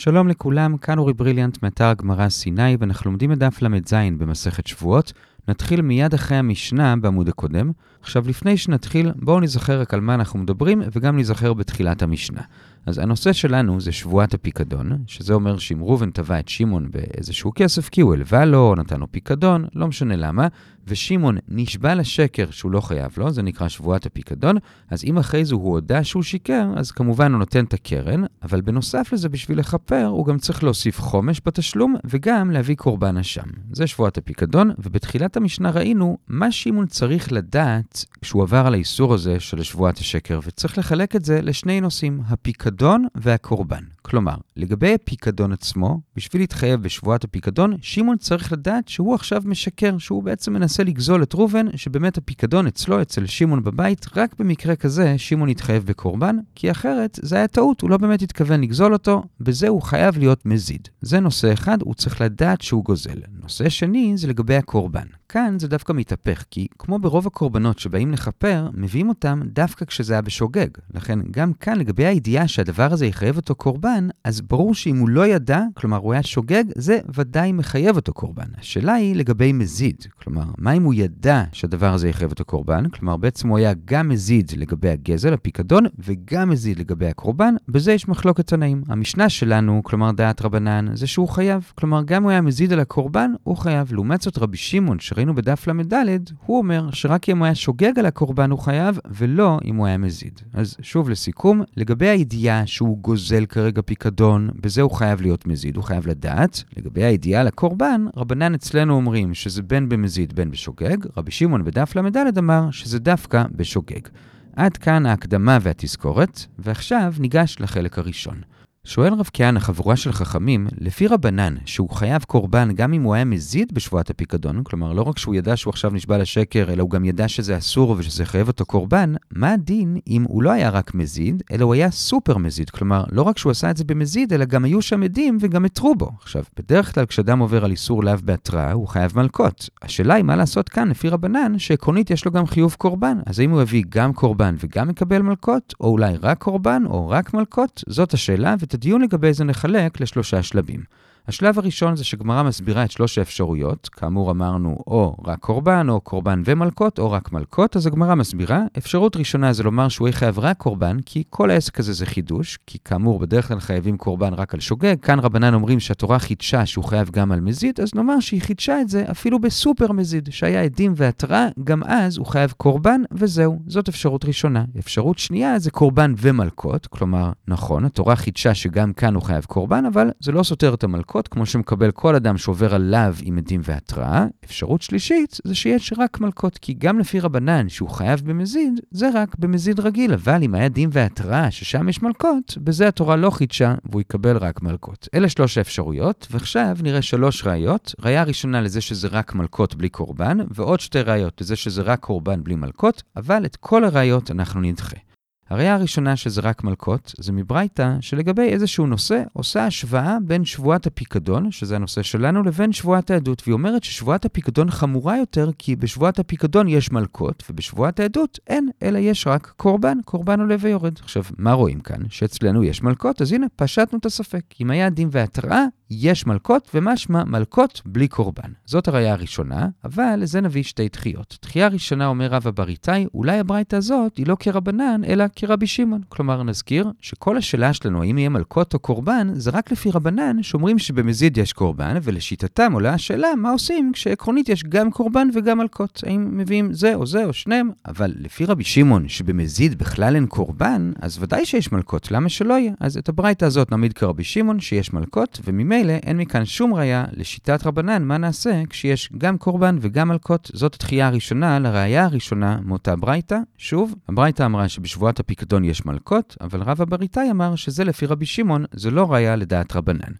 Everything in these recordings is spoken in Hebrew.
שלום לכולם, כאן אורי בריליאנט מאתר הגמרא סיני, ואנחנו לומדים את דף ל"ז במסכת שבועות. נתחיל מיד אחרי המשנה בעמוד הקודם. עכשיו לפני שנתחיל, בואו נזכר רק על מה אנחנו מדברים, וגם נזכר בתחילת המשנה. אז הנושא שלנו זה שבועת הפיקדון, שזה אומר שאם ראובן תבע את שמעון באיזשהו כסף, כי הוא הלווה לו, או נתן לו פיקדון, לא משנה למה, ושמעון נשבע לשקר שהוא לא חייב לו, זה נקרא שבועת הפיקדון, אז אם אחרי זה הוא הודע שהוא שיקר, אז כמובן הוא נותן את הקרן, אבל בנוסף לזה בשביל לחפר, הוא גם צריך להוסיף חומש בתשלום, וגם להביא קורבן אשם. זה שבועת הפיקדון, ובתחילת המשנה ראינו מה שמעון צריך לדעת כשהוא עבר על האיסור הזה של שבועת השקר, וצריך לחלק את זה לשני נושאים, הפיקדון והקורבן. כלומר, לגבי הפיקדון עצמו, בשביל להתחייב בשבועת הפיקדון, שמעון צריך לדעת שהוא עכשיו משקר, שהוא בעצם מנסה לגזול את ראובן, שבאמת הפיקדון אצלו, אצל שמעון בבית, רק במקרה כזה שמעון יתחייב בקורבן, כי אחרת זה היה טעות, הוא לא באמת התכוון לגזול אותו, בזה הוא חייב להיות מזיד. זה נושא אחד, הוא צריך לדעת שהוא גוזל. נושא שני זה לגבי הקורבן. כאן זה דווקא מתהפך, כי כמו ברוב הקורבנות שבאים לחפר, מביאים אותם דווקא כשזה היה בשוגג. לכן גם כאן לגבי הידיעה שהדבר הזה יחייב אותו קורבן, אז ברור שאם הוא לא ידע, כלומר הוא היה שוגג, זה ודאי מחייב אותו קורבן. השאלה היא לגבי מזיד. כלומר, מה אם הוא ידע שהדבר הזה יחייב אותו קורבן? כלומר, בעצם הוא היה גם מזיד לגבי הגזל, הפיקדון, וגם מזיד לגבי הקורבן. בזה יש מחלוקת תנאים. המשנה שלנו, כלומר דעת רבנן, זה שהוא חייב. כלומר, גם הוא היה מזיד על הקורבן, הוא חייב. לעומת זאת רבי שמעון, שראינו בדף ל"ד, הוא אומר שרק אם הוא היה שוגג על הקורבן הוא חייב, ולא אם הוא היה מזיד. אז שוב לסיכום, לגבי הידיעה שהוא גוזל כרגע פיקדון, בזה הוא חייב להיות מזיד, הוא חייב לדעת. לגבי הידיעה לקורבן, רבנן אצלנו אומרים שזה בין במזיד בין בשוגג, רבי שמעון בדף ל"ד אמר שזה דווקא בשוגג. עד כאן ההקדמה והתזכורת, ועכשיו ניגש לחלק הראשון. שואל רב כהנא, חבורה של חכמים, לפי רבנן שהוא חייב קורבן גם אם הוא היה מזיד בשבועת הפיקדון, כלומר לא רק שהוא ידע שהוא עכשיו נשבע לשקר, אלא הוא גם ידע שזה אסור ושזה חייב אותו קורבן, מה הדין אם הוא לא היה רק מזיד, אלא הוא היה סופר מזיד, כלומר לא רק שהוא עשה את זה במזיד, אלא גם היו שם עדים וגם התרו בו. עכשיו, בדרך כלל כשאדם עובר על איסור לאו בהתראה, הוא חייב מלקות. השאלה היא מה לעשות כאן לפי רבנן, שעקרונית יש לו גם חיוב קורבן. אז האם הוא יביא גם קורבן וגם יקבל מלקות, או אולי רק קורבן או רק מלקות? זאת השאלה, את הדיון לגבי זה נחלק לשלושה שלבים. השלב הראשון זה שגמרא מסבירה את שלוש האפשרויות, כאמור אמרנו או רק קורבן, או קורבן ומלקות, או רק מלקות, אז הגמרא מסבירה. אפשרות ראשונה זה לומר שהוא יחייב רק קורבן, כי כל העסק הזה זה חידוש, כי כאמור בדרך כלל חייבים קורבן רק על שוגג, כאן רבנן אומרים שהתורה חידשה שהוא חייב גם על מזיד, אז נאמר שהיא חידשה את זה אפילו בסופר מזיד, שהיה עדים והתראה, גם אז הוא חייב קורבן וזהו, זאת אפשרות ראשונה. אפשרות שנייה זה קורבן ומלקות, כלומר נכון, התורה חידשה שגם כאן הוא חייב קורבן, אבל זה לא סותר את המלקות, כמו שמקבל כל אדם שעובר עליו עם עדים והתראה. אפשרות שלישית זה שיש רק מלקות, כי גם לפי רבנן שהוא חייב במזיד, זה רק במזיד רגיל, אבל אם היה עדים והתראה ששם יש מלקות, בזה התורה לא חידשה והוא יקבל רק מלקות. אלה שלוש האפשרויות, ועכשיו נראה שלוש ראיות. ראיה ראשונה לזה שזה רק מלקות בלי קורבן, ועוד שתי ראיות לזה שזה רק קורבן בלי מלקות, אבל את כל הראיות אנחנו נדחה. הראיה הראשונה שזה רק מלקות, זה מברייתא שלגבי איזשהו נושא עושה השוואה בין שבועת הפיקדון, שזה הנושא שלנו, לבין שבועת העדות, והיא אומרת ששבועת הפיקדון חמורה יותר, כי בשבועת הפיקדון יש מלקות, ובשבועת העדות אין, אלא יש רק קורבן, קורבן עולה ויורד. עכשיו, מה רואים כאן? שאצלנו יש מלקות, אז הנה, פשטנו את הספק. אם היה דין והתראה, יש מלקות, ומשמע מלקות בלי קורבן. זאת הראיה הראשונה, אבל לזה נביא שתי דחיות. דחייה ראשונה אומר רב אבריתאי, אולי הברייתא הזאת היא לא כרבנן, אלא כרבי שמעון. כלומר, נזכיר שכל השאלה שלנו, האם יהיה מלקות או קורבן, זה רק לפי רבנן, שאומרים שבמזיד יש קורבן, ולשיטתם עולה השאלה מה עושים כשעקרונית יש גם קורבן וגם מלקות. האם מביאים זה או זה או שניהם? אבל לפי רבי שמעון, שבמזיד בכלל אין קורבן, אז ודאי שיש מלקות. למה שלא יהיה? אז את הברייתא הזאת נעמיד כרבי שמעון שיש מלקות, וממילא אין מכאן שום ראיה לשיטת רבנן מה נעשה כשיש גם קורבן וגם מלקות. זאת התחייה הראשונה לראיה הראשונה מאותה ברייתא. שוב, הברייתא אמרה שבשבועת הפיקדון יש מלקות, אבל רב אבריתאי אמר שזה לפי רבי שמעון, זה לא ראיה לדעת רבנן.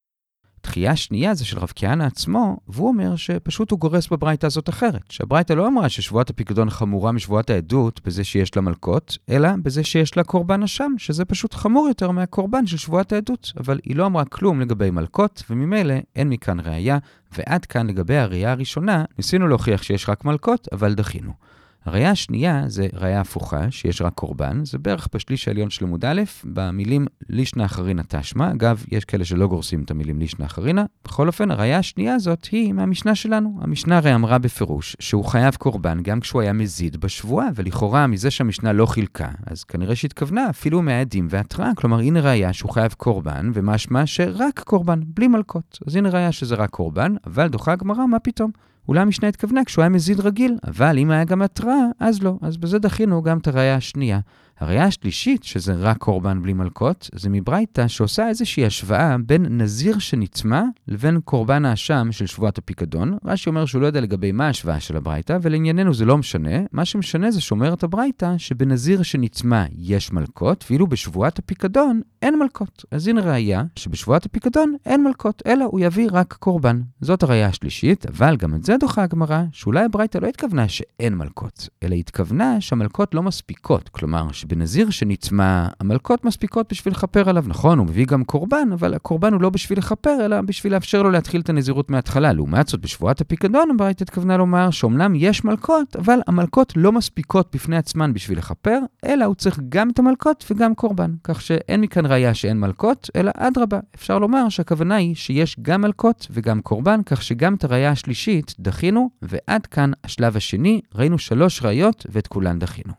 תחייה שנייה זה של רב כהנא עצמו, והוא אומר שפשוט הוא גורס בברייתא הזאת אחרת. שהברייתא לא אמרה ששבועת הפיקדון חמורה משבועת העדות בזה שיש לה מלקות, אלא בזה שיש לה קורבן אשם, שזה פשוט חמור יותר מהקורבן של שבועת העדות. אבל היא לא אמרה כלום לגבי מלקות, וממילא אין מכאן ראיה, ועד כאן לגבי הראייה הראשונה, ניסינו להוכיח שיש רק מלקות, אבל דחינו. הראיה השנייה זה ראיה הפוכה, שיש רק קורבן, זה בערך בשליש העליון של עמוד א', במילים לישנא אחרינא תשמע. אגב, יש כאלה שלא גורסים את המילים לישנא אחרינא. בכל אופן, הראיה השנייה הזאת היא מהמשנה שלנו. המשנה הרי אמרה בפירוש שהוא חייב קורבן גם כשהוא היה מזיד בשבועה, ולכאורה מזה שהמשנה לא חילקה, אז כנראה שהתכוונה אפילו מהעדים והתראה. כלומר, הנה ראיה שהוא חייב קורבן, ומשמע שרק קורבן, בלי מלכות. אז הנה ראיה שזה רק קורבן, אבל דוחה הגמרא, מה פתאום? אולי המשנה התכוונה כשהוא היה מזיד רגיל, אבל אם היה גם התראה, אז לא. אז בזה דחינו גם את הראיה השנייה. הראיה השלישית, שזה רק קורבן בלי מלכות, זה מברייתא שעושה איזושהי השוואה בין נזיר שנצמא לבין קורבן האשם של שבועת הפיקדון. רש"י אומר שהוא לא יודע לגבי מה ההשוואה של הברייתא, ולענייננו זה לא משנה. מה שמשנה זה שאומרת הברייתא שבנזיר שנצמא יש מלכות, ואילו בשבועת הפיקדון אין מלכות. אז הנה ראיה שבשבועת הפיקדון אין מלכות, אלא הוא יביא רק קורבן. זאת הראיה השלישית, אבל גם את זה דוחה הגמרא, שאולי הברייתא לא התכוונה שאין מלכות, אלא התכוונה שהמלכות לא מספיקות. כלומר, שבנזיר שנצמא, המלכות מספיקות בשביל לכפר עליו. נכון, הוא מביא גם קורבן, אבל הקורבן הוא לא בשביל לכפר, אלא בשביל לאפשר לו להתחיל את הנזירות מההתחלה. לעומת זאת, בשבועת הפיקדון, הברייתא התכוונה לומר שאומנם יש מלכות, אבל המלכות לא מספיקות בפני עצמן בשביל לכפר, אלא הוא צריך גם את המלכות וגם קורבן. כך שאין מכאן ראיה שאין מלכות, אלא אדרבה. אפשר לומר שהכוונה היא שיש גם מלכות וגם קורבן, כך שגם את הראיה השלישית דחינו, ועד כאן השלב השני, ראינו 3 ראיות ואת כולן דחינו.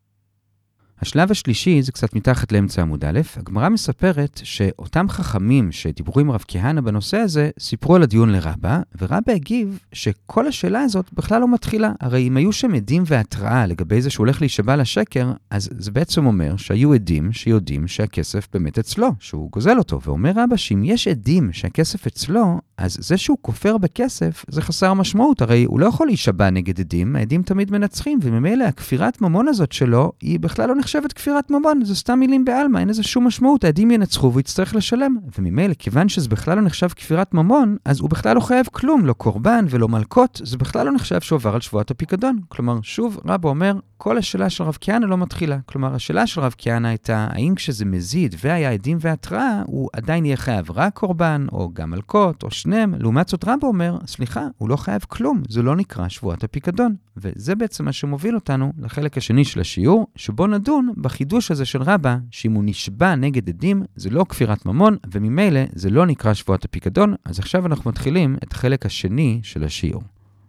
השלב השלישי זה קצת מתחת לאמצע עמוד א', הגמרא מספרת שאותם חכמים שדיברו עם רב כהנא בנושא הזה, סיפרו על הדיון לרבא, ורבא הגיב שכל השאלה הזאת בכלל לא מתחילה. הרי אם היו שם עדים והתראה לגבי זה שהוא הולך להישבע לשקר, אז זה בעצם אומר שהיו עדים שיודעים שהכסף באמת אצלו, שהוא גוזל אותו. ואומר רבא שאם יש עדים שהכסף אצלו, אז זה שהוא כופר בכסף זה חסר משמעות. הרי הוא לא יכול להישבע נגד עדים, העדים תמיד מנצחים, וממילא הכפירת ממון הזאת שלו היא בכלל לא נחשבת כפירת ממון, זה סתם מילים בעלמא, אין איזה שום משמעות, העדים ינצחו ויצטרך לשלם. וממילא, כיוון שזה בכלל לא נחשב כפירת ממון, אז הוא בכלל לא חייב כלום, לא קורבן ולא מלכות, זה בכלל לא נחשב שהוא עבר על שבועת הפיקדון. כלומר, שוב, רבא אומר, כל השאלה של רב כהנא לא מתחילה. כלומר, השאלה של רב כהנא הייתה, האם כשזה מזיד והיה עדים והתראה, הוא עדיין יהיה חייב רק קורבן, או גם מלכות, או שניהם. לעומת זאת רבא אומר, סליחה, הוא לא חייב כלום, זה לא נקרא שבועת הפיקדון. וזה בעצם מה שמוביל אותנו לחלק השני של השיעור, שבו נדון בחידוש הזה של רבא, שאם הוא נשבע נגד עדים, זה לא כפירת ממון, וממילא זה לא נקרא שבועת הפיקדון. אז עכשיו אנחנו מתחילים את החלק השני של השיעור.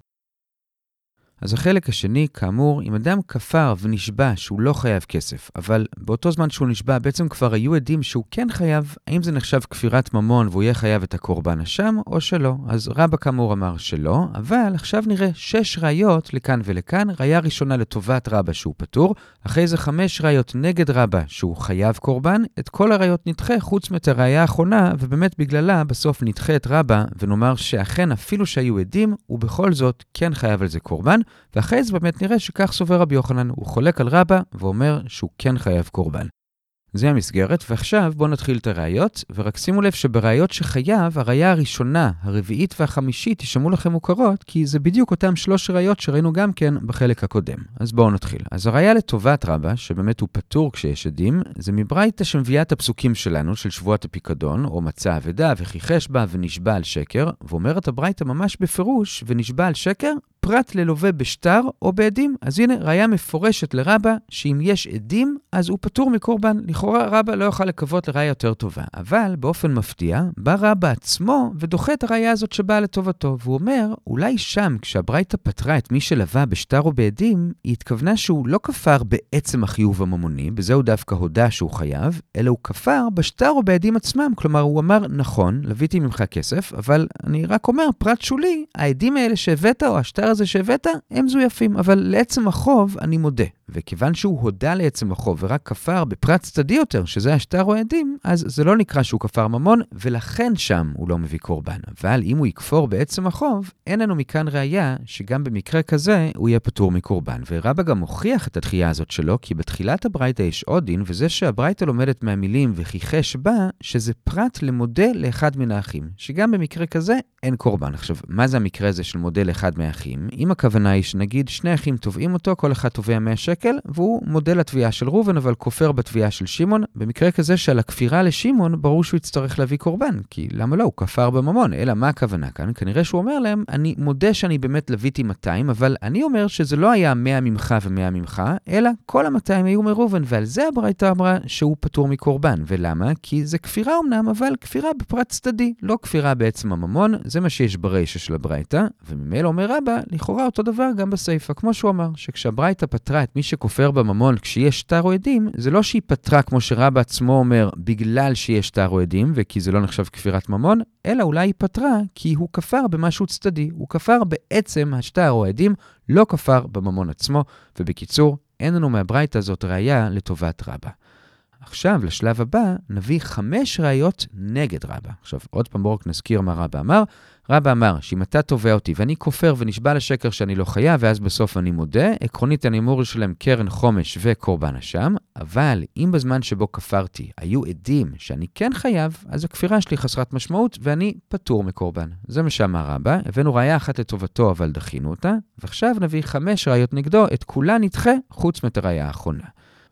אז החלק השני, כאמור, אם אדם כפר ונשבע שהוא לא חייב כסף, אבל באותו זמן שהוא נשבע בעצם כבר היו עדים שהוא כן חייב, האם זה נחשב כפירת ממון והוא יהיה חייב את הקורבן אשם או שלא? אז רבא כאמור אמר שלא, אבל עכשיו נראה 6 ראיות לכאן ולכאן. ראיה ראשונה לטובת רבא שהוא פטור, אחרי זה 5 ראיות נגד רבא שהוא חייב קורבן. את כל הראיות נדחה חוץ מאת הראיה האחרונה, ובאמת בגללה בסוף נדחה את רבא ונאמר שאכן אפילו שהיו עדים, הוא בכל זאת כן חייב על זה קורבן. ואחרי זה באמת נראה שכך סובר רבי יוחנן, הוא חולק על רבא ואומר שהוא כן חייב קורבן. זה המסגרת, ועכשיו בואו נתחיל את הראיות, ורק שימו לב שבראיות שחייב, הראיה הראשונה, הרביעית והחמישית ישמעו לכם מוכרות, כי זה בדיוק אותם 3 ראיות שראינו גם כן בחלק הקודם. אז בואו נתחיל. אז הראיה לטובת רבא, שבאמת הוא פטור כשיש עדים, זה מברייתא שמביאה את הפסוקים שלנו, של שבועת הפיקדון, או מצא אבדה וכיחש בה ונשבע על שקר, ואומרת הברייתא ממש בפירוש, ונשבע על שקר, פרט ללווה בשטר או בעדים. אז הנה ראיה מפורשת לרבא, שאם יש עדים, אז הוא פטור מקורבן. לכאורה רבא לא יוכל לקוות לראיה יותר טובה. אבל באופן מפתיע, בא רבא עצמו ודוחה את הראיה הזאת שבאה לטובתו. והוא אומר, אולי שם, כשהברייתא פטרה את מי שלווה בשטר או בעדים, היא התכוונה שהוא לא כפר בעצם החיוב הממוני, בזה הוא דווקא הודה שהוא חייב, אלא הוא כפר בשטר או בעדים עצמם. כלומר, הוא אמר, נכון, לוויתי ממך כסף, אבל אני רק אומר, פרט שולי, העדים האלה שהבאת או השטר הזה שהבאת, הם זויפים, אבל לעצם החוב אני מודה. וכיוון שהוא הודה לעצם החוב ורק כפר בפרט צדדי יותר, שזה השטר או העדים, אז זה לא נקרא שהוא כפר ממון, ולכן שם הוא לא מביא קורבן. אבל אם הוא יקפור בעצם החוב, אין לנו מכאן ראיה שגם במקרה כזה הוא יהיה פטור מקורבן. ורבא גם הוכיח את התחייה הזאת שלו, כי בתחילת הברייתא יש עוד דין, וזה שהברייתא לומדת מהמילים וכיחש בה, שזה פרט למודה לאחד מן האחים, שגם במקרה כזה אין קורבן. עכשיו, מה זה המקרה הזה של מודה לאחד מהאחים? אם הכוונה היא שנגיד 2 אחים תובעים אותו, כל אחד תובע 100 שקל, שקל, והוא מודה לתביעה של ראובן, אבל כופר בתביעה של שמעון. במקרה כזה שעל הכפירה לשמעון, ברור שהוא יצטרך להביא קורבן, כי למה לא? הוא כפר בממון. אלא מה הכוונה כאן? כנראה שהוא אומר להם, אני מודה שאני באמת לוויתי 200, אבל אני אומר שזה לא היה 100 ממך ו100 ממך, אלא כל ה200 היו מראובן, ועל זה הברייתא אמרה שהוא פטור מקורבן. ולמה? כי זה כפירה אמנם, אבל כפירה בפרט צדדי, לא כפירה בעצם הממון. זה מה שיש ברישא של הברייתא, וממילא אומר רבא, לכאורה אותו דבר גם בסייפא, כמו שהוא אמר, שכשהברייתא פטרה את מי שכופר בממון כשיש שטר או עדים, זה לא שהיא פטרה כמו שרבא עצמו אומר, בגלל שיש שטר או עדים, וכי זה לא נחשב כפירת ממון, אלא אולי היא פטרה כי הוא כפר במשהו צדדי, הוא כפר בעצם השטר או העדים, לא כפר בממון עצמו, ובקיצור, אין לנו מהברייתא הזאת ראיה לטובת רבא. עכשיו, לשלב הבא, נביא 5 ראיות נגד רבא. עכשיו, עוד פעם בואו רק נזכיר מה רבא אמר. רבא אמר שאם אתה תובע אותי ואני כופר ונשבע לשקר שאני לא חייב, ואז בסוף אני מודה, עקרונית אני אמור לשלם קרן חומש וקורבן אשם, אבל אם בזמן שבו כפרתי היו עדים שאני כן חייב, אז הכפירה שלי חסרת משמעות ואני פטור מקורבן. זה מה שאמר רבא, הבאנו ראיה אחת לטובתו אבל דחינו אותה, ועכשיו נביא 5 ראיות נגדו, את כולן נדחה חוץ מהראיה האחרונה.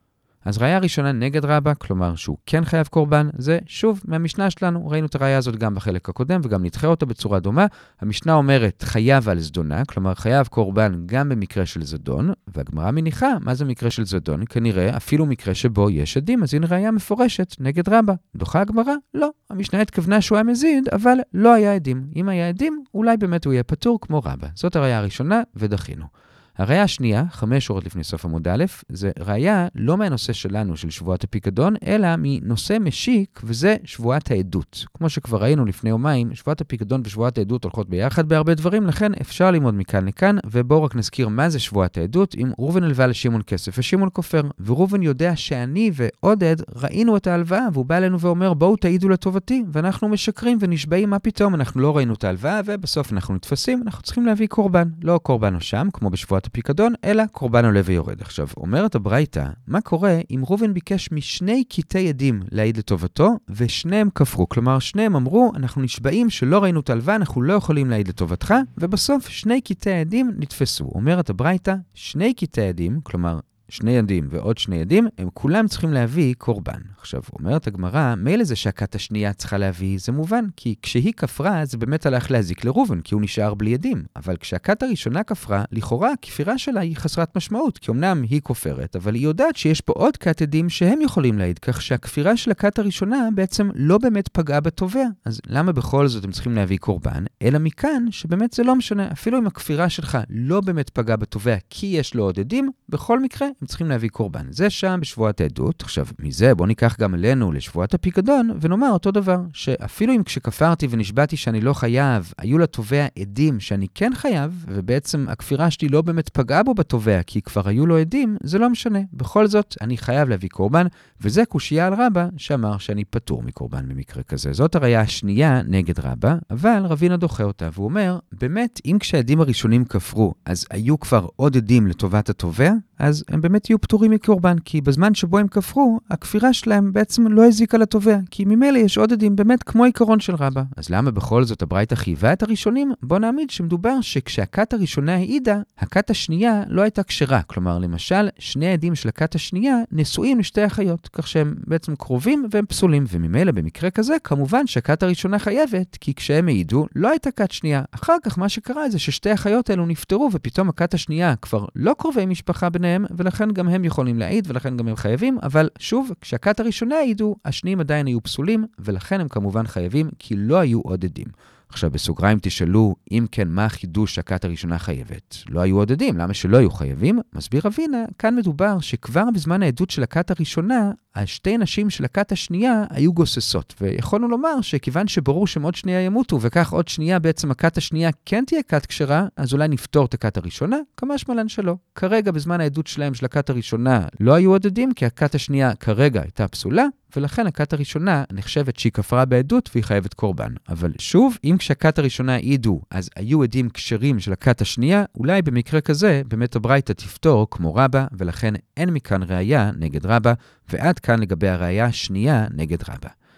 אז ראיה ראשונה נגד רבא, כלומר שהוא כן חייב קורבן, זה שוב מהמשנה שלנו, ראינו את הראיה הזאת גם בחלק הקודם וגם נדחה אותה בצורה דומה. המשנה אומרת חייב על זדונה, כלומר חייב קורבן גם במקרה של זדון, והגמרא מניחה מה זה מקרה של זדון, כנראה אפילו מקרה שבו יש עדים, אז הנה ראיה מפורשת נגד רבא. דוחה הגמרא? לא. המשנה התכוונה שהוא היה מזיד, אבל לא היה עדים. אם היה עדים, אולי באמת הוא יהיה פטור כמו רבא. זאת הראיה הראשונה ודחינו. הראיה השנייה, 5 שורות לפני סוף עמוד א', זה ראיה לא מהנושא שלנו של שבועת הפיקדון, אלא מנושא משיק, וזה שבועת העדות. כמו שכבר ראינו לפני יומיים, שבועת הפיקדון ושבועת העדות הולכות ביחד בהרבה דברים, לכן אפשר ללמוד מכאן לכאן, ובואו רק נזכיר מה זה שבועת העדות. אם ראובן הלווה לשמעון כסף ושמעון כופר, וראובן יודע שאני ועודד ראינו את ההלוואה, והוא בא אלינו ואומר בואו תעידו לטובתי, ואנחנו משקרים ונשבעים מה פתאום, אנחנו לא ראינו את ההלוואה, ובסוף אנחנו נתפסים, אנחנו צריכים להביא קורבן, לא קורבן אשם, כמו בשבועת הפיקדון, אלא קורבן עולה ויורד. עכשיו, אומרת הברייתא, מה קורה אם ראובן ביקש משני קטעי עדים להעיד לטובתו, ושניהם כפרו? כלומר, שניהם אמרו, אנחנו נשבעים שלא ראינו את ההלוואה, אנחנו לא יכולים להעיד לטובתך, ובסוף שני קטעי עדים נתפסו. אומרת הברייתא, שני קטעי עדים, כלומר, 2 עדים ועוד 2 עדים, הם כולם צריכים להביא קורבן. עכשיו, אומרת הגמרא, מילא זה שהכת השנייה צריכה להביא, זה מובן, כי כשהיא כפרה, זה באמת הלך להזיק לראובן, כי הוא נשאר בלי עדים. אבל כשהכת הראשונה כפרה, לכאורה, הכפירה שלה היא חסרת משמעות, כי אמנם היא כופרת, אבל היא יודעת שיש פה עוד כת עדים שהם יכולים להעיד, כך שהכפירה של הכת הראשונה בעצם לא באמת פגעה בתובע. אז למה בכל זאת הם צריכים להביא קורבן? אלא מכאן שבאמת זה לא משנה, אפילו אם הכפירה שלך לא באמת פגעה בתובע, כי יש לו עוד עדים, בכל מקרה הם צריכים להביא קורבן. זה שם בשבועת העדות. עכשיו, מזה בוא ניקח גם אלינו לשבועת הפיקדון, ונאמר אותו דבר, שאפילו אם כשכפרתי ונשבעתי שאני לא חייב, היו לתובע עדים שאני כן חייב, ובעצם הכפירה שלי לא באמת פגעה בו בתובע, כי כבר היו לו עדים, זה לא משנה. בכל זאת, אני חייב להביא קורבן, וזה קושיה על רבא, שאמר שאני פטור מקורבן במקרה כזה. זאת הראיה השנייה נגד רבא, אבל רבינה דוחה אותה, והוא אומר, באמת, אם כשהעדים הראשונים כפרו, אז היו כבר עוד עדים לטובת התובע, אז הם באמת יהיו פטורים מקורבן, כי בזמן שבו הם כפרו, הכפירה שלהם בעצם לא הזיקה לתובע, כי ממילא יש עוד עדים באמת כמו עיקרון של רבא. אז למה בכל זאת הברייתא חייבה את הראשונים? בוא נעמיד שמדובר שכשהכת הראשונה העידה, הכת השנייה לא הייתה כשרה. כלומר, למשל, 2 עדים של הכת השנייה נשואים לשתי אחיות, כך שהם בעצם קרובים והם פסולים, וממילא במקרה כזה, כמובן שהכת הראשונה חייבת, כי כשהם העידו, לא הייתה כת שנייה. אחר כך מה שקרה זה ששתי אחיות האלו נפטרו, ופתאום הכת השנייה כבר לא קרובי משפחה ביניהם, ולכן גם הם יכולים להעיד, ולכן גם הם חייבים, אבל שוב, כשהכת הראשונה העידו, השניים עדיין היו פסולים, ולכן הם כמובן חייבים, כי לא היו עוד עדים. עכשיו בסוגריים תשאלו, אם כן, מה החידוש שהכת הראשונה חייבת? לא היו עוד עדים, למה שלא היו חייבים? מסביר רבינה, כאן מדובר שכבר בזמן העדות של הכת הראשונה, 2 נשים של הכת השנייה היו גוססות, ויכולנו לומר שכיוון שברור שהם עוד שנייה ימותו, וכך עוד שנייה בעצם הכת השנייה כן תהיה כת כשרה, אז אולי נפתור את הכת הראשונה, כמה שמלן שלא. כרגע בזמן העדות שלהם של הכת הראשונה לא היו עוד עדים, כי הכת השנייה כרגע הייתה פסולה, ולכן הכת הראשונה נחשבת שהיא כפרה בעדות והיא חייבת קורבן. אבל שוב, אם כשהכת הראשונה העידו, אז היו עדים כשרים של הכת השנייה, אולי במקרה כזה באמת הברייתא תפתור כמו רבא, ולכן אין מכאן ראיה נגד רבא, ועד כאן לגבי הראיה השנייה נגד רבא.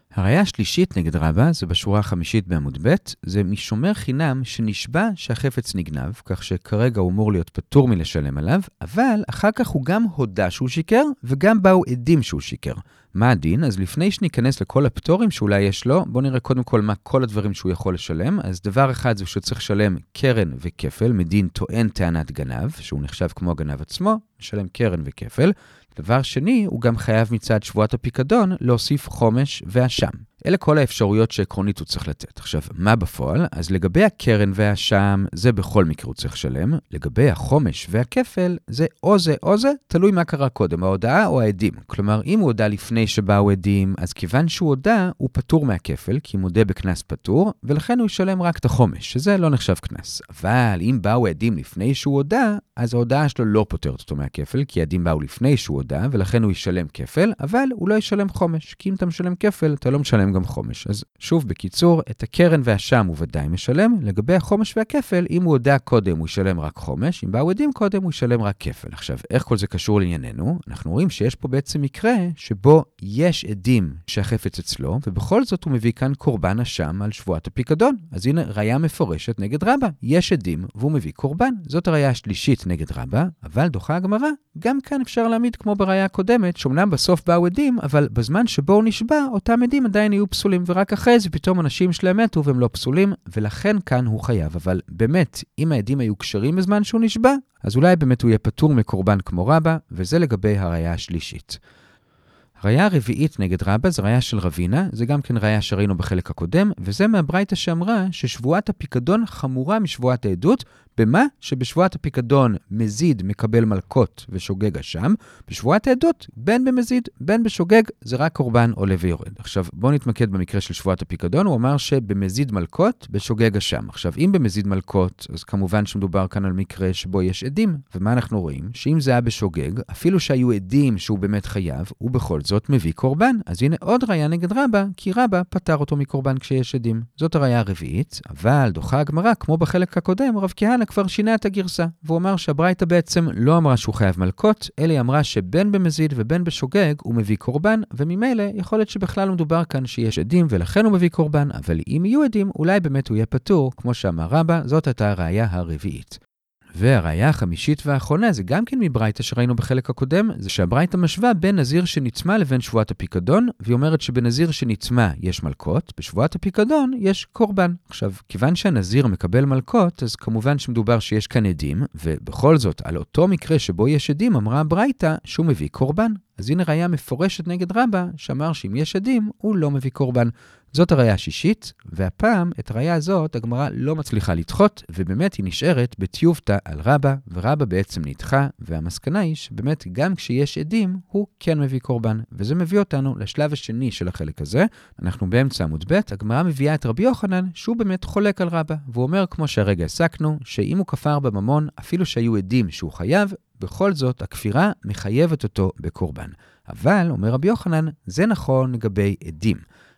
הראיה השלישית נגד רבא, זה בשורה החמישית בעמוד ב', זה משומר חינם שנשבע שהחפץ נגנב, כך שכרגע הוא אמור להיות פטור מלשלם עליו, אבל אחר כך הוא גם הודה שהוא שיקר, וגם באו עדים שהוא שיקר. מה הדין? אז לפני שניכנס לכל הפטורים שאולי יש לו, בואו נראה קודם כל מה כל הדברים שהוא יכול לשלם. אז דבר אחד זה שהוא צריך לשלם קרן וכפל, מדין טוען טענת גנב, שהוא נחשב כמו הגנב עצמו, משלם קרן וכפל. דבר שני, הוא גם חייב מצד שבועת הפיקדון להוסיף חומש ואשם. אלה כל האפשרויות שעקרונית הוא צריך לתת. עכשיו, מה בפועל? אז לגבי הקרן והאשם, זה בכל מקרה הוא צריך לשלם. לגבי החומש והכפל, זה או זה או זה, תלוי מה קרה קודם, ההודעה או העדים. כלומר, אם הוא הודה לפני שבאו עדים, אז כיוון שהוא הודה, הוא פטור מהכפל, כי הוא מודה בקנס פטור, ולכן הוא ישלם רק את החומש, שזה לא נחשב קנס. אבל אם באו עדים לפני שהוא הודה, אז ההודעה שלו לא פותרת אותו מהכפל, כי העדים באו לפני שהוא הודה, ולכן הוא ישלם כפל, אבל הוא לא ישלם חומש, כי אם אתה משלם כפל, אתה לא משלם גם חומש. אז שוב, בקיצור, את הקרן והאשם הוא ודאי משלם. לגבי החומש והכפל, אם הוא הודה קודם, הוא ישלם רק חומש, אם באו עדים קודם, הוא ישלם רק כפל. עכשיו, איך כל זה קשור לענייננו? אנחנו רואים שיש פה בעצם מקרה שבו יש עדים שהחפץ אצלו, ובכל זאת הוא מביא כאן קורבן אשם על שבועת הפיקדון. אז הנה ראיה מפורשת נגד רבא. יש עדים והוא מביא קורבן. זאת הראיה השלישית נגד רבא, אבל דוחה הגמרא. גם כאן אפשר להעמיד כמו בראיה הקודמת, שאומנם בסוף באו עדים, אבל בזמן שבו הוא נשבע, אותם עדים עדיין יהיו פסולים, ורק אחרי זה פתאום אנשים שלהם מתו והם לא פסולים, ולכן כאן הוא חייב. אבל באמת, אם העדים היו קשרים בזמן שהוא נשבע, אז אולי באמת הוא יהיה פטור מקורבן כמו רבא, וזה לגבי הראיה השלישית. הראיה הרביעית נגד רבא זה ראיה של רבינה, זה גם כן ראיה שראינו בחלק הקודם, וזה מהברייתא שאמרה ששבועת הפיקדון חמורה משבועת העדות, במה? שבשבועת הפיקדון מזיד מקבל מלקות ושוגג אשם, בשבועת העדות בין במזיד בין בשוגג זה רק קורבן עולה ויורד. עכשיו בואו נתמקד במקרה של שבועת הפיקדון, הוא אמר שבמזיד מלקות בשוגג אשם. עכשיו אם במזיד מלקות, אז כמובן שמדובר כאן על מקרה שבו יש עדים, ומה אנחנו רואים? שאם זה היה בשוגג, אפילו שהיו עדים שהוא באמת חייב, הוא בכל זאת מביא קורבן. אז הנה עוד ראיה נגד רבא, כי רבא פטר אותו מקורבן כשיש עדים. זאת הראיה הרביעית, אבל דוחה הגמרא, כמו בחלק הקודם, רב כהנא כבר שינה את הגרסה, והוא אמר שהברייתא בעצם לא אמרה שהוא חייב מלקות, אלא היא אמרה שבין במזיד ובין בשוגג הוא מביא קורבן, וממילא יכול להיות שבכלל מדובר כאן שיש עדים ולכן הוא מביא קורבן, אבל אם יהיו עדים אולי באמת הוא יהיה פטור, כמו שאמר רבא, זאת הייתה הראיה הרביעית. והראיה החמישית והאחרונה, זה גם כן מברייתא שראינו בחלק הקודם, זה שהברייתא משווה בין נזיר שנצמא לבין שבועת הפיקדון, והיא אומרת שבנזיר שנצמא יש מלקות, בשבועת הפיקדון יש קורבן. עכשיו, כיוון שהנזיר מקבל מלקות, אז כמובן שמדובר שיש כאן עדים, ובכל זאת, על אותו מקרה שבו יש עדים, אמרה הברייתא שהוא מביא קורבן. אז הנה ראיה מפורשת נגד רבא, שאמר שאם יש עדים, הוא לא מביא קורבן. זאת הראיה השישית, והפעם את הראיה הזאת הגמרא לא מצליחה לדחות, ובאמת היא נשארת בתיובתא על רבא, ורבא בעצם נדחה, והמסקנה היא שבאמת גם כשיש עדים, הוא כן מביא קורבן. וזה מביא אותנו לשלב השני של החלק הזה. אנחנו באמצע עמוד ב', הגמרא מביאה את רבי יוחנן, שהוא באמת חולק על רבא, והוא אומר כמו שהרגע הסקנו, שאם הוא כפר בממון, אפילו שהיו עדים שהוא חייב, בכל זאת, הכפירה מחייבת אותו בקורבן. אבל, אומר רבי יוחנן, זה נכון לגבי עדים.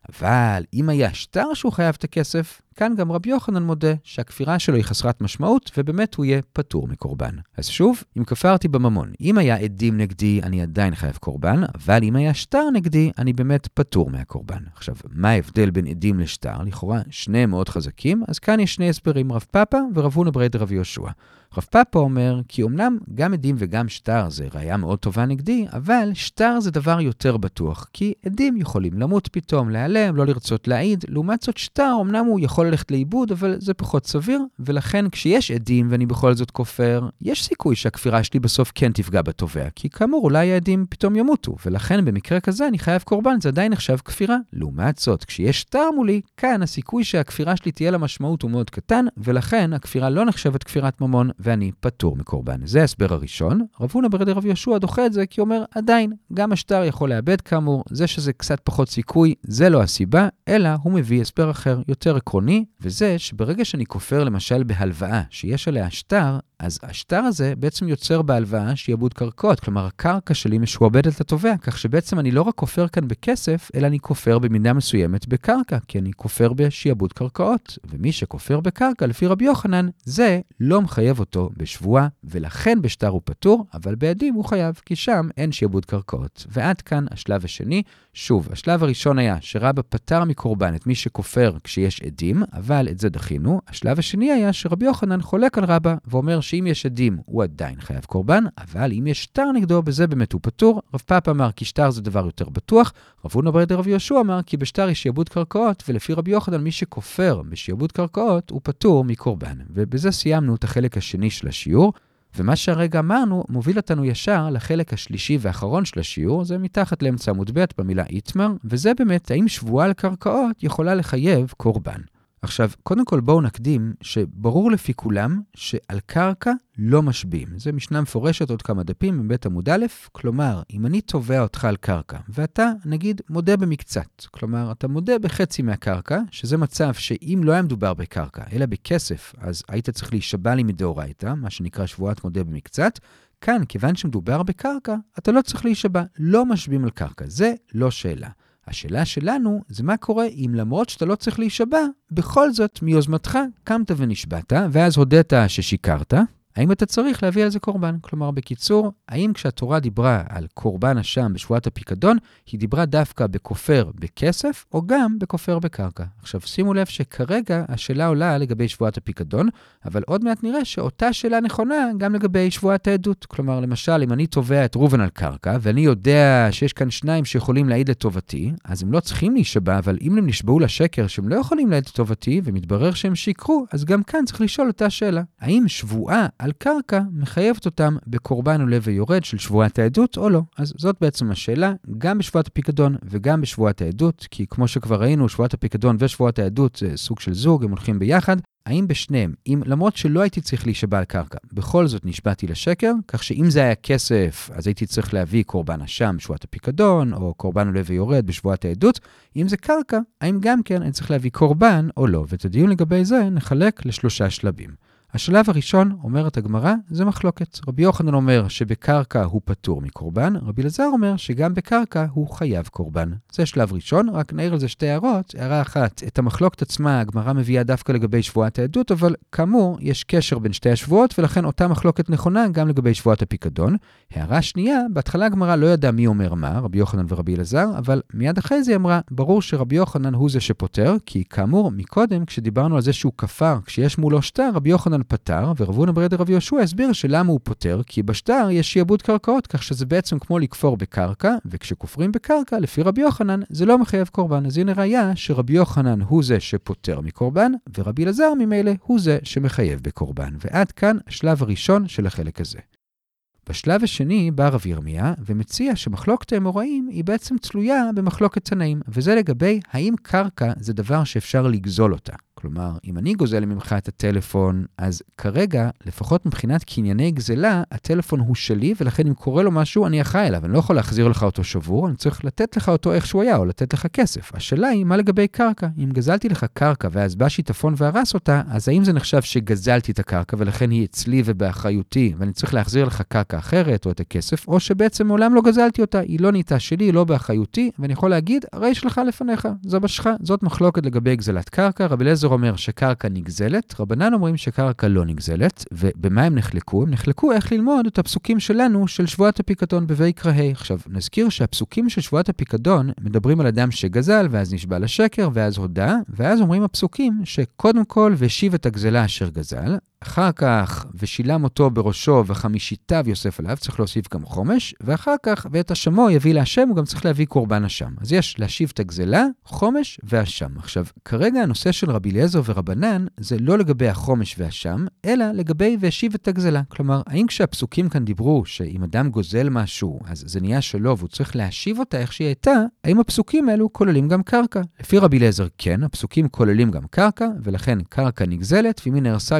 אבל אם היה שטר שהוא חייב את הכסף, כאן גם רבי יוחנן מודה שהכפירה שלו היא חסרת משמעות, ובאמת הוא יהיה פטור מקורבן. אז שוב, אם כפרתי בממון, אם היה עדים נגדי, אני עדיין חייב קורבן, אבל אם היה שטר נגדי, אני באמת פטור מהקורבן. עכשיו, מה ההבדל בין עדים לשטר? לכאורה, שניהם מאוד חזקים, אז כאן יש שני הסברים, רב פאפא ורב הונא ברי דרב יהושע. רב פאפא אומר, כי אומנם גם עדים וגם שטר זה ראיה מאוד טובה נגדי, אבל שטר זה דבר יותר בטוח, כי עדים יכולים למות פתאום, להיעלם, לא לרצות להעיד, לעומת זאת שטר, אומנם הוא יכול ללכת לאיבוד, אבל זה פחות סביר, ולכן כשיש עדים ואני בכל זאת כופר, יש סיכוי שהכפירה שלי בסוף כן תפגע בתובע, כי כאמור אולי העדים פתאום ימותו, ולכן במקרה כזה אני חייב קורבן, זה עדיין נחשב כפירה. לעומת זאת, כשיש שטר מולי, כאן הסיכוי שהכפירה שלי תהיה לה משמעות הוא מאוד קטן, ולכן הכפירה לא נחשבת כפירת ממון, ואני פטור מקורבן. זה ההסבר הראשון. רב הונא ברי דרב יהושע דוחה את זה, כי אומר עדיין, גם השטר יכול לאבד כאמור, זה שזה קצת פחות סיכוי, זה לא הסיבה, אלא הוא מביא הסבר אחר, יותר עקרוני, וזה שברגע שאני כופר למשל בהלוואה שיש עליה שטר, אז השטר הזה בעצם יוצר בהלוואה שיעבוד קרקעות, כלומר הקרקע שלי משועבדת לתובע, כך שבעצם אני לא רק כופר כאן בכסף, אלא אני כופר במידה מסוימת בקרקע, כי אני כופר בשיעבוד קרקעות, ומי שכופר בקרקע לפי רבי יוחנן, זה לא מחייב אותו בשבועה, ולכן בשטר הוא פטור, אבל בעדים הוא חייב, כי שם אין שיעבוד קרקעות. ועד כאן השלב השני. שוב, השלב הראשון היה שרבא פטר מקורבן את מי שכופר כשיש עדים, אבל את זה דחינו. השלב השני היה שרבי יוחנן חולק על רבא, ואומר שאם יש עדים הוא עדיין חייב קורבן, אבל אם יש שטר נגדו, בזה באמת הוא פטור. רב פאפא אמר כי שטר זה דבר יותר בטוח, רב הונא בר דרבי יהושע אמר כי בשטר יש שיעבוד קרקעות, ולפי רבי יוחנן מי שכופר בשיעבוד קרקעות הוא פטור מקורבן. ובזה סיימנו את החלק השני של השיעור. ומה שהרגע אמרנו מוביל אותנו ישר לחלק השלישי והאחרון של השיעור, זה מתחת לאמצע עמוד ב' במילה איתמר, וזה באמת האם שבועה על קרקעות יכולה לחייב קורבן. עכשיו, קודם כל בואו נקדים שברור לפי כולם שעל קרקע לא משביעים. זה משנה מפורשת עוד כמה דפים מבית עמוד א', כלומר, אם אני תובע אותך על קרקע, ואתה נגיד מודה במקצת, כלומר, אתה מודה בחצי מהקרקע, שזה מצב שאם לא היה מדובר בקרקע, אלא בכסף, אז היית צריך להישבע לי מדאורייתא, מה שנקרא שבועת מודה במקצת, כאן, כיוון שמדובר בקרקע, אתה לא צריך להישבע, לא משביעים על קרקע, זה לא שאלה. השאלה שלנו זה מה קורה אם למרות שאתה לא צריך להישבע, בכל זאת מיוזמתך קמת ונשבעת, ואז הודית ששיקרת, האם אתה צריך להביא על זה קורבן? כלומר, בקיצור, האם כשהתורה דיברה על קורבן אשם בשבועת הפיקדון, היא דיברה דווקא בכופר בכסף, או גם בכופר בקרקע? עכשיו, שימו לב שכרגע השאלה עולה לגבי שבועת הפיקדון, אבל עוד מעט נראה שאותה שאלה נכונה גם לגבי שבועת העדות. כלומר, למשל, אם אני תובע את ראובן על קרקע, ואני יודע שיש כאן שניים שיכולים להעיד לטובתי, אז הם לא צריכים להישבע, אבל אם הם נשבעו לשקר שהם לא יכולים להעיד לטובתי, ומתברר שהם שיקרו, אז גם כאן צריך לשאול אותה שאלה. האם שבועה על קרקע מחייבת אותם בקורבן עולה ויורד של שבועת העדות או לא? אז זאת בעצם השאלה, גם בשבועת הפיקדון וגם בשבועת העדות, כי כמו שכבר ראינו, שבועת הפיקדון ושבועת העדות זה סוג של זוג, הם הולכים ביחד. האם בשניהם, אם למרות שלא הייתי צריך להישבע על קרקע, בכל זאת נשבעתי לשקר, כך שאם זה היה כסף, אז הייתי צריך להביא קורבן אשם בשבועת הפיקדון, או קורבן עולה ויורד בשבועת העדות. אם זה קרקע, האם גם כן אני צריך להביא קורבן או לא? ואת הדיון לגבי זה נחלק לשלושה שלבים. השלב הראשון, אומרת הגמרא, זה מחלוקת. רבי יוחנן אומר שבקרקע הוא פטור מקורבן, רבי אלעזר אומר שגם בקרקע הוא חייב קורבן. זה שלב ראשון, רק נעיר על זה שתי הערות. הערה אחת, את המחלוקת עצמה הגמרא מביאה דווקא לגבי שבועת העדות, אבל כאמור יש קשר בין שתי השבועות, ולכן אותה מחלוקת נכונה גם לגבי שבועת הפיקדון. הערה שנייה, בהתחלה הגמרא לא ידעה מי אומר מה, רבי יוחנן ורבי אלעזר, אבל מיד אחרי זה אמרה, ברור שרבי יוחנן הוא זה שפוטר, כי כאמור מקודם כשדיברנו על זה שהוא כפר, כשיש מולו שטר, רבי יוחנן פטר, ורב הונא בר דרבי יהושע הסביר שלמה הוא פוטר, כי בשטר יש שיעבוד קרקעות, כך שזה בעצם כמו לכפור בקרקע, וכשכופרים בקרקע, לפי רבי יוחנן, זה לא מחייב קורבן. אז הנה ראיה שרבי יוחנן הוא זה שפוטר מקורבן, ורבי אלעזר ממילא הוא זה שמחייב בקורבן. ועד כאן השלב הראשון של החלק הזה. בשלב השני בא רב ירמיה ומציע שמחלוקת האמוראים היא בעצם תלויה במחלוקת תנאים, וזה לגבי האם קרקע זה דבר שאפשר לגזול אותה. כלומר, אם אני גוזל ממך את הטלפון, אז כרגע, לפחות מבחינת קנייני גזלה, הטלפון הוא שלי, ולכן אם קורה לו משהו, אני אחראי אליו. אני לא יכול להחזיר לך אותו שבור, אני צריך לתת לך אותו איך שהוא היה, או לתת לך כסף. השאלה היא, מה לגבי קרקע? אם גזלתי לך קרקע, ואז בא שיטפון והרס אותה, אז האם זה נחשב שגזלתי את הקרקע, ולכן היא אצלי ובאחריותי, ואני צריך להחזיר לך קרקע אחרת, או את הכסף, או שבעצם מעולם לא גזלתי אותה, היא לא נהייתה שלי, היא לא באחריותי, ואני יכול להגיד, הרי שלך לפניך, זו בשך. זאת מחלוקת לגבי גזלת קרקע. רבי אליעזר אומר שקרקע נגזלת, רבנן אומרים שקרקע לא נגזלת, ובמה הם נחלקו? הם נחלקו איך ללמוד את הפסוקים שלנו של שבועת הפיקדון בויקרא ה'. עכשיו, נזכיר שהפסוקים של שבועת הפיקדון מדברים על אדם שגזל, ואז נשבע לשקר, ואז הודה, ואז אומרים הפסוקים שקודם כל והשיב את הגזלה אשר גזל, אחר כך ושילם אותו בראשו וחמישיתיו יוסף עליו, צריך להוסיף גם חומש, ואחר כך ואת אשמו יביא להשם, הוא גם צריך להביא קורבן אשם. אז יש להשיב את הגזלה, חומש ואשם. עכשיו, כרגע הנושא של רבי אליעזר ורבנן זה לא לגבי החומש והשם, אלא לגבי והשיב את הגזלה. כלומר, האם כשהפסוקים כאן דיברו שאם אדם גוזל משהו, אז זה נהיה שלו והוא צריך להשיב אותה איך שהיא הייתה, האם הפסוקים האלו כוללים גם קרקע? לפי רבי אליעזר כן, הפסוקים כוללים גם קרקע, ולכן קרקע נגזלת, ואם היא נהרסה, הוא יצטרך להביא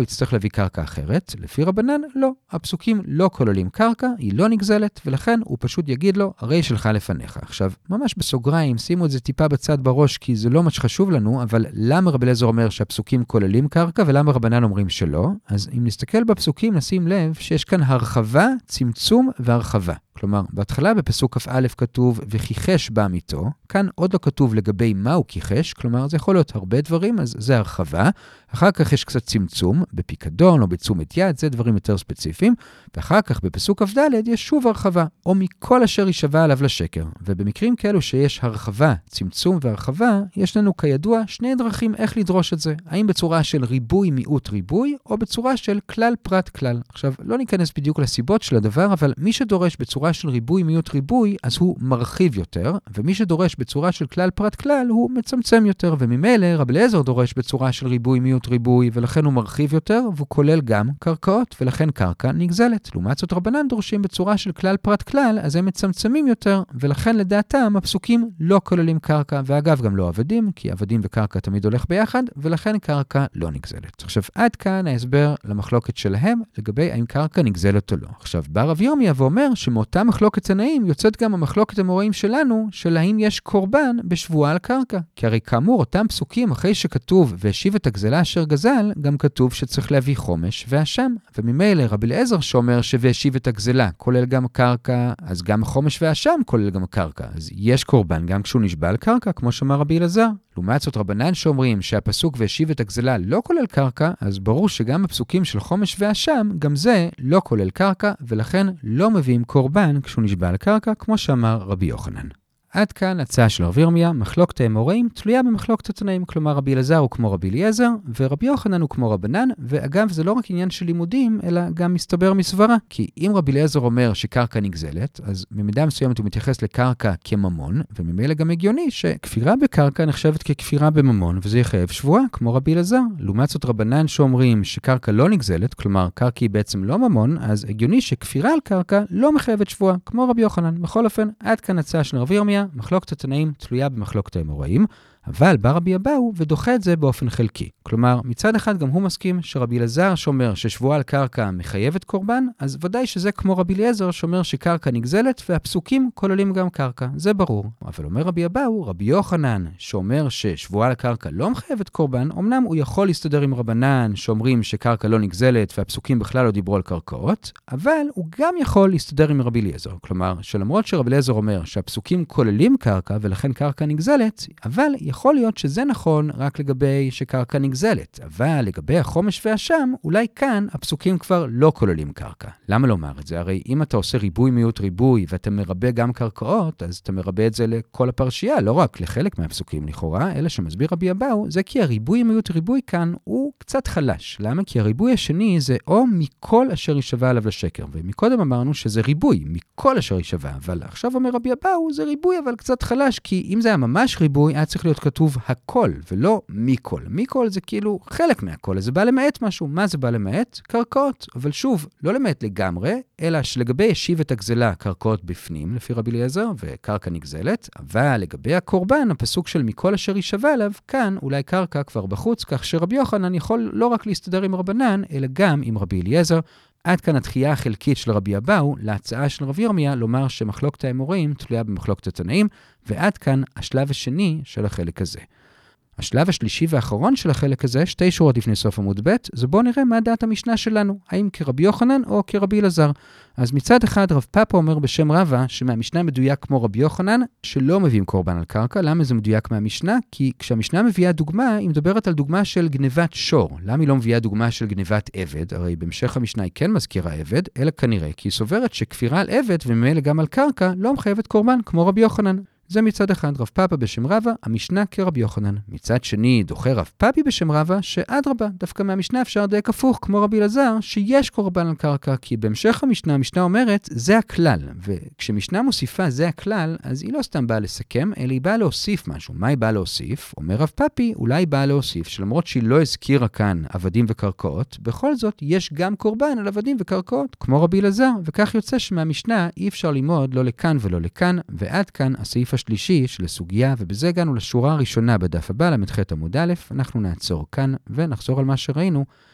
מקרקע אחרת, לפי רבנן לא. הפסוקים לא כוללים קרקע, היא לא נגזלת, ולכן הוא פשוט יגיד לו, הרי שלך לפניך. עכשיו, ממש בסוגריים, שימו את זה טיפה בצד בראש, כי זה לא מה שחשוב לנו, אבל למה רבי אליעזר אומר שהפסוקים כוללים קרקע, ולמה רבנן אומרים שלא? אז אם נסתכל בפסוקים, נשים לב שיש כאן הרחבה, צמצום והרחבה. כלומר, בהתחלה בפסוק כ"א כתוב, וכיחש בעמיתו, כאן עוד לא כתוב לגבי מה הוא כיחש, כלומר זה יכול להיות הרבה דברים, אז זה הרחבה. אחר כך יש קצת צמצום, בפיקדון או בתשומת יד, זה דברים יותר ספציפיים, ואחר כך בפסוק כ"ד יש שוב הרחבה, או מכל אשר יישבע עליו לשקר. ובמקרים כאלו שיש הרחבה, צמצום והרחבה, יש לנו כידוע שני דרכים איך לדרוש את זה. האם בצורה של ריבוי מיעוט ריבוי, או בצורה של כלל פרט כלל. עכשיו, לא ניכנס בדיוק לסיבות של הדבר, אבל מי שדורש בצורה של ריבוי מיעוט ריבוי, אז הוא מרחיב יותר, ומי שדורש בצורה של כלל פרט כלל, הוא מצמצם יותר, וממילא רבי אליעזר דורש בצורה של ריבוי מיעוט ריבוי, ולכן הוא מרחיב יותר, והוא כולל גם קרקעות, ולכן קרקע נגזלת. לעומת זאת רבנן דורשים בצורה של כלל פרט כלל, אז הם מצמצמים יותר, ולכן לדעתם הפסוקים לא כוללים קרקע, ואגב גם לא עבדים, כי עבדים וקרקע תמיד הולך ביחד, ולכן קרקע לא נגזלת. עכשיו, עד כאן ההסבר למחלוקת שלהם, לגבי האם קרקע נגזלת או לא. עכשיו, בא רב ירמיה ואומר שמאותה מחלוקת תנאים יוצאת גם המחלוקת המוראים שלנו, של האם יש קורבן בשבועה על קרקע. כי הרי כאמור, אותם פסוקים אחרי שכתוב והשיב את הגזלה אשר גזל, גם כתוב שצריך להביא חומש ואשם. וממילא רבי אליעזר שאומר שהשיב את הגזלה כולל גם קרקע, אז גם חומש ואשם כולל גם קרקע. אז יש קורבן גם כשהוא נשבע על קרקע, כמו שאמר רבי אלעזר. לעומת זאת רבנן שאומרים שהפסוק והשיב את הגזלה לא כולל קרקע, אז ברור שגם הפסוקים של חומש ואשם, גם זה לא כולל קרקע, ולכן לא מביאים קורבן כשהוא נשבע על קרקע, כמו שאמר רבי יוחנן. עד כאן הצעה של רב ירמיה, מחלוקת האמוראים תלויה במחלוקת התנאים, כלומר רבי אלעזר הוא כמו רבי אליעזר, ורבי יוחנן הוא כמו רבנן, ואגב זה לא רק עניין של לימודים, אלא גם מסתבר מסברה, כי אם רבי אליעזר אומר שקרקע נגזלת, אז במידה מסוימת הוא מתייחס לקרקע כממון, וממילא גם הגיוני שכפירה בקרקע נחשבת ככפירה בממון, וזה יחייב שבועה, כמו רבי אלעזר. לעומת זאת רבנן שאומרים שקרקע לא נגזלת, כלומר קרקע היא בעצם לא ממון, אז הגיוני שכפירה על קרקע לא מחייבת שבועה, כמו רבי יוחנן. בכל אופן, עד כאן הצעה של רב ירמיה, מחלוקת התנאים תלויה במחלוקת האמוראים, אבל בא רבי אבאו ודוחה את זה באופן חלקי. כלומר, מצד אחד גם הוא מסכים שרבי אלעזר שאומר ששבועה על קרקע מחייבת קורבן, אז ודאי שזה כמו רבי אליעזר שאומר שקרקע נגזלת והפסוקים כוללים גם קרקע. זה ברור. אבל אומר רבי אבאו, רבי יוחנן שאומר ששבועה על קרקע לא מחייבת קורבן, אמנם הוא יכול להסתדר עם רבנן שאומרים שקרקע לא נגזלת והפסוקים בכלל לא דיברו על קרקעות, אבל הוא גם יכול להסתדר עם רבי אליעזר. כלומר, שלמרות שרבי אליעזר אומר שהפסוקים כוללים קרקע ולכן קרקע נגזלת, אבל יכול להיות שזה נכון רק לגבי שקרקע נגזלת, אבל לגבי החומש והשם, אולי כאן הפסוקים כבר לא כוללים קרקע. למה לומר את זה? הרי אם אתה עושה ריבוי מיעוט ריבוי ואתה מרבה גם קרקעות, אז אתה מרבה את זה לכל הפרשייה, לא רק לחלק מהפסוקים לכאורה, אלא שמסביר רבי אבאו, זה כי הריבוי מיעוט ריבוי כאן הוא קצת חלש. למה? כי הריבוי השני זה או מכל אשר יישבע עליו לשקר, ומקודם אמרנו שזה ריבוי, מכל אשר יישבע, אבל עכשיו אומר רבי אבאו, זה ריבוי אבל קצת חלש, כי אם זה היה ממש ריבוי, היה צריך להיות כתוב הכל, ולא מכל. מכל זה כאילו חלק מהכל, זה בא למעט משהו. מה זה בא למעט? קרקעות. אבל שוב, לא למעט לגמרי, אלא שלגבי ישיב את הגזלה, קרקעות בפנים, לפי רבי אליעזר, וקרקע נגזלת, אבל לגבי הקורבן, הפסוק של מכל אשר יישבע עליו, כאן אולי קרקע כבר בחוץ, כך שרבי יוחנן יכול לא רק להסתדר עם רבנן, אלא גם עם רבי אליעזר. עד כאן התחייה החלקית של רבי אבאו להצעה של רב ירמיה לומר שמחלוקת האמוראים תלויה במחלוקת התנאים, ועד כאן השלב השני של החלק הזה. השלב השלישי והאחרון של החלק הזה, 2 שורות לפני סוף עמוד ב', זה בואו נראה מה דעת המשנה שלנו, האם כרבי יוחנן או כרבי אלעזר. אז מצד אחד רב פאפה אומר בשם רבא שמהמשנה מדויק כמו רבי יוחנן שלא מביאים קורבן על קרקע. למה זה מדויק מהמשנה? כי כשהמשנה מביאה דוגמה, היא מדברת על דוגמה של גנבת שור. למה היא לא מביאה דוגמה של גנבת עבד? הרי בהמשך המשנה היא כן מזכירה עבד, אלא כנראה כי היא סוברת שכפירה על עבד וממילא גם על קרקע לא מחייבת קורבן כמו רבי יוחנן. זה מצד אחד רב פאפה בשם רבא, המשנה כרבי יוחנן. מצד שני דוחה רב פאפי בשם רבא, שאדרבה, דווקא מהמשנה אפשר דייק הפוך כמו רבי אלעזר, שיש קורבן על קרקע, כי בהמשך המשנה אומרת, זה הכלל. וכשמשנה מוסיפה זה הכלל, אז היא לא סתם באה לסכם, אלא היא באה להוסיף משהו. מה היא באה להוסיף? אומר רב פאפי, אולי היא באה להוסיף, שלמרות שהיא לא הזכירה כאן עבדים וקרקעות, בכל זאת יש גם קורבן על עבדים וקרקעות, כמו רבי אלעזר, וכך יוצא שמהמשנה אי אפשר ללמוד לא לכאן ולא לכאן, ועד כאן הסעיף השלישי של הסוגיה, ובזה הגענו לשורה הראשונה בדף הבא, למתחת עמוד א', אנחנו נעצור כאן ונחזור על מה שראינו.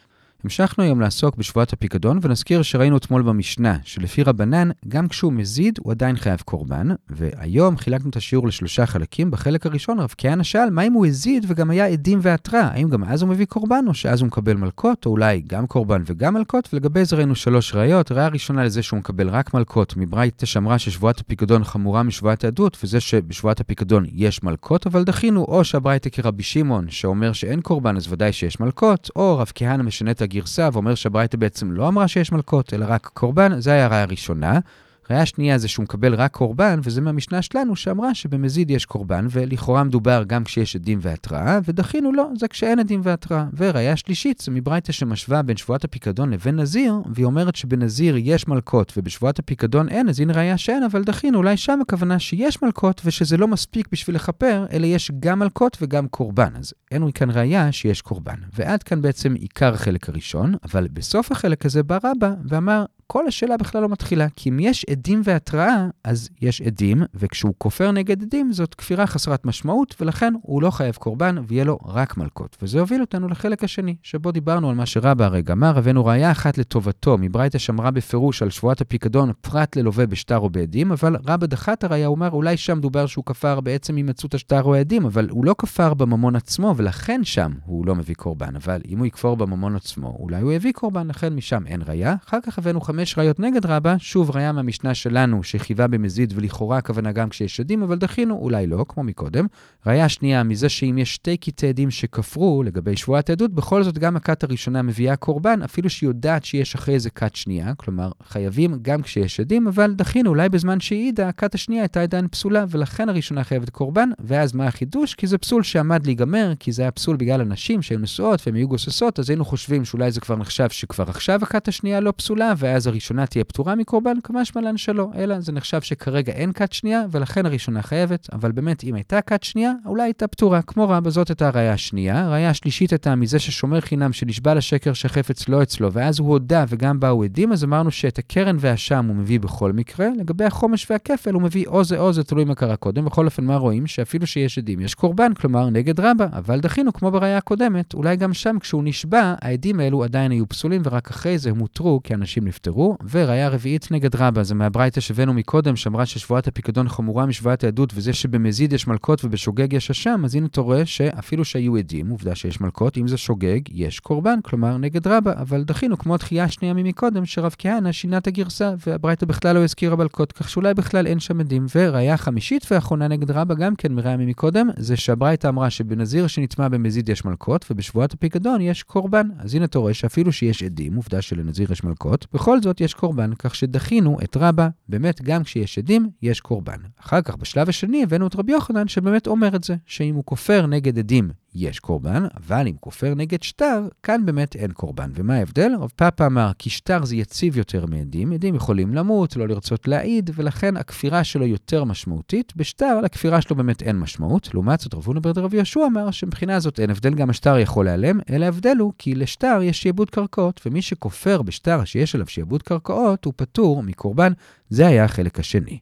המשכנו היום לעסוק בשבועת הפיקדון, ונזכיר שראינו אתמול במשנה, שלפי רבנן, גם כשהוא מזיד, הוא עדיין חייב קורבן, והיום חילקנו את השיעור לשלושה חלקים. בחלק הראשון, רב כהנא שאל, מה אם הוא הזיד וגם היה עדים והתראה? האם גם אז הוא מביא קורבן, או שאז הוא מקבל מלכות, או אולי גם קורבן וגם מלכות? ולגבי זה ראינו 3 ראיות. ראיה ראשונה לזה שהוא מקבל רק מלכות, מברייתא שאמרה ששבועת הפיקדון חמורה משבועת העדות, וזה שבשבועת הפיקדון יש מלכות, אבל דחינו, או שהברייתא כרבי שמעון, שאומר שאין קורבן, אז ודאי שיש מלכות, או רב כהנא משנה את הגרסה ואומר שהברייתא בעצם לא אמרה שיש מלכות, אלא רק קורבן. זה היה הראיה הראשונה. ראיה שנייה זה שהוא מקבל רק קורבן, וזה מהמשנה שלנו שאמרה שבמזיד יש קורבן, ולכאורה מדובר גם כשיש עדים והתראה, ודחינו לא, זה כשאין עדים והתראה. וראיה שלישית זה מברייתא שמשווה בין שבועת הפיקדון לבין נזיר, והיא אומרת שבנזיר יש מלכות ובשבועת הפיקדון אין, אז הנה ראיה שאין, אבל דחינו, אולי שם הכוונה שיש מלכות ושזה לא מספיק בשביל לכפר, אלא יש גם מלכות וגם קורבן. אז אין כאן ראיה שיש קורבן. ועד כאן בעצם עיקר החלק הראשון, אבל בסוף החלק הזה בא רבא ואמר, כל השאלה בכלל לא מתחילה, כי אם יש עדים והתראה, אז יש עדים, וכשהוא כופר נגד עדים, זאת כפירה חסרת משמעות, ולכן הוא לא חייב קורבן, ויהיה לו רק מלכות. וזה הוביל אותנו לחלק השני, שבו דיברנו על מה שרבא הרגע אמר, הבאנו ראיה אחת לטובתו, מברייתא שמרה בפירוש על שבועת הפיקדון, פרט ללווה בשטר או בעדים, אבל רבא דחה את הראיה, הוא אומר, אולי שם דובר שהוא כפר בעצם הימצאות השטר או העדים, אבל הוא לא כפר בממון עצמו, ולכן שם הוא לא מביא קורבן. אבל אם הוא יכפור בממון עצמו, אולי הוא יביא קורבן, לכן משם אין ראיה. אחר כך הבאנו 5 ראיות נגד רבא, שוב ראיה מהמשנה שלנו שחיבה במזיד ולכאורה הכוונה גם כשיש עדים, אבל דחינו, אולי לא, כמו מקודם. ראיה שנייה מזה שאם יש 2 קטעי עדים שכפרו לגבי שבועת העדות, בכל זאת גם הכת הראשונה מביאה קורבן, אפילו שהיא יודעת שיש אחרי זה כת שנייה, כלומר חייבים גם כשיש עדים, אבל דחינו, אולי בזמן שהיא העידה, הכת השנייה הייתה עדיין פסולה, ולכן הראשונה חייבת קורבן. ואז מה החידוש? כי זה פסול שעמד להיגמר, כי זה היה פסול בגלל אנשים שהיו נשואות והם היו גוססות, אז היינו חושבים שאולי זה כבר נחשב שכבר עכשיו הכת השנייה לא פסולה, ואז הראשונה תהיה פטורה מקורבן, כמשמע לן שלא, אלא זה נחשב שכרגע אין כת שנייה, ולכן הראשונה חייבת, אבל באמת אם הייתה כת שנייה, אולי הייתה פטורה. כמו רבא, זאת הייתה הראיה השנייה. ראיה השלישית הייתה מזה ששומר חינם שנשבע לשקר שחפץ לא אצלו, ואז הוא הודה וגם באו עדים, אז אמרנו שאת הקרן והשם הוא מביא בכל מקרה, לגבי החומש והכפל הוא מביא או זה תלוי מה קרה קודם. בכל אופן מה רואים? שאפילו שיש עדים יש קורבן, כלומר נגד רבא, אבל דחינו כמו בראיה הקודמת, אולי גם שם כשהוא נשבע, העדים האלו עדיין היו פסולים ורק אחרי זה הם מותרו כי אנשים נפטרו. וראיה רביעית נגד רבא, זה מהברייתא שהבאנו מקודם, שאמרה ששבועת הפיקדון חמורה משבועת העדות, וזה שבמזיד יש מלכות ובשוגג יש אשם, אז הנה אתה רואה שאפילו שהיו עדים, עובדה שיש מלכות, אם זה שוגג, יש קורבן, כלומר נגד רבא, אבל דחינו כמו התחייה השנייה ממקודם, שרב כהנא שינה את הגרסה, והברייתא בכלל לא הזכירה מלכות, כך שאולי בכלל אין שם עדים. וראיה חמישית ואחרונה נגד רבא, גם כן מראיה ממקודם, זה שהברייתא אמרה שבנזיר שנטמא במזיד יש מלכות, ובשבועת הפיקדון יש קורבן. אז הנה אתה רואה שאפילו שיש עדים, עובדה שלנזיר יש מלכות, בכל זאת יש קורבן, כך שדחינו את רבא, באמת גם כשיש עדים, יש קורבן. אחר כך בשלב השני הבאנו את רבי יוחנן שבאמת אומר את זה, שאם הוא כופר נגד עדים, יש קורבן, אבל אם כופר נגד שטר, כאן באמת אין קורבן. ומה ההבדל? רב פאפא אמר, כי שטר זה יציב יותר מעדים, עדים יכולים למות, לא לרצות להעיד, ולכן הכפירה שלו יותר משמעותית. בשטר, לכפירה שלו באמת אין משמעות. לעומת זאת, רב הונא בר דרב יהושע אמר שמבחינה הזאת אין הבדל, גם השטר יכול להיעלם, אלא הבדל הוא כי לשטר יש שיעבוד קרקעות, ומי שכופר בשטר שיש עליו שיעבוד קרקעות, הוא פטור מקורבן. זה היה החלק השני.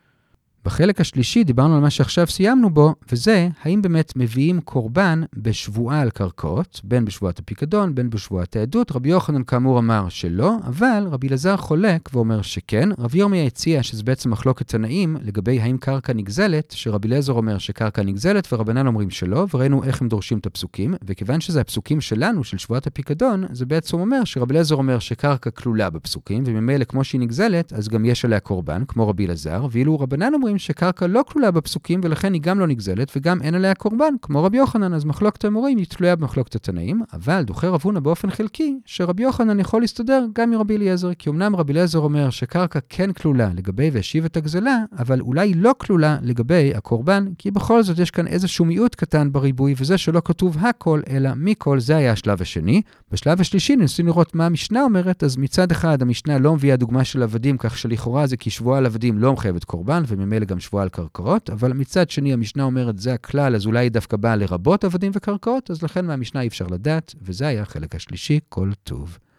בחלק השלישי דיברנו על מה שעכשיו סיימנו בו, וזה האם באמת מביאים קורבן בשבועה על קרקעות, בין בשבועת הפיקדון, בין בשבועת העדות. רבי יוחנן כאמור אמר שלא, אבל רבי אלעזר חולק ואומר שכן. רבי ירמיה הציע שזה בעצם מחלוקת תנאים לגבי האם קרקע נגזלת, שרבי אלעזר אומר שקרקע נגזלת ורבנן אומרים שלא, וראינו איך הם דורשים את הפסוקים, וכיוון שזה הפסוקים שלנו של שבועת הפיקדון, זה בעצם אומר שרבי אלעזר אומר שקרקע כלולה בפסוקים, וממילא כמו שהיא נגזלת, אז גם יש עליה קורבן, כמו רבי אלעזר, ואילו רבנן אומרים שקרקע לא כלולה בפסוקים, ולכן היא גם לא נגזלת, וגם אין עליה קורבן, כמו רבי יוחנן. אז מחלוקת האמוראים היא תלויה במחלוקת התנאים, אבל דוחה רב הונא באופן חלקי, שרבי יוחנן יכול להסתדר גם עם רבי אליעזר, כי אמנם רבי אליעזר אומר שקרקע כן כלולה לגבי והשיב את הגזלה, אבל אולי לא כלולה לגבי הקורבן, כי בכל זאת יש כאן איזשהו מיעוט קטן בריבוי, וזה שלא כתוב הכל, אלא מכל. זה היה השלב השני. בשלב השלישי ניסינו לראות מה המשנה אומרת. אז מצד אחד המשנה לא מביאה דוגמה של עבדים, כך שלכאורה זה כי שבועה על עבדים לא מחייבת קורבן, וממילא גם שבועה על קרקעות, אבל מצד שני המשנה אומרת זה הכלל, אז אולי היא דווקא באה לרבות עבדים וקרקעות, אז לכן מהמשנה אי אפשר לדעת, וזה היה החלק השלישי. כל טוב.